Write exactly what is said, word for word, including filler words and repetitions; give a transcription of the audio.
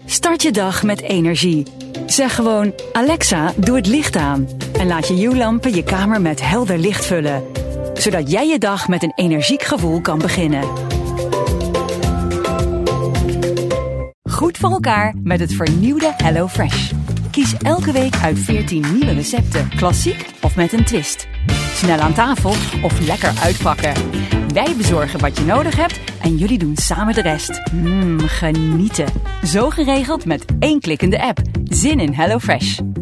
Start je dag met energie. Zeg gewoon Alexa, doe het licht aan. En laat je Hue-lampen je kamer met helder licht vullen. Zodat jij je dag met een energiek gevoel kan beginnen. Goed voor elkaar met het vernieuwde HelloFresh. Kies elke week uit veertien nieuwe recepten, klassiek of met een twist. Snel aan tafel of lekker uitpakken. Wij bezorgen wat je nodig hebt en jullie doen samen de rest. Mmm, genieten. Zo geregeld met één klik in de app. Zin in HelloFresh.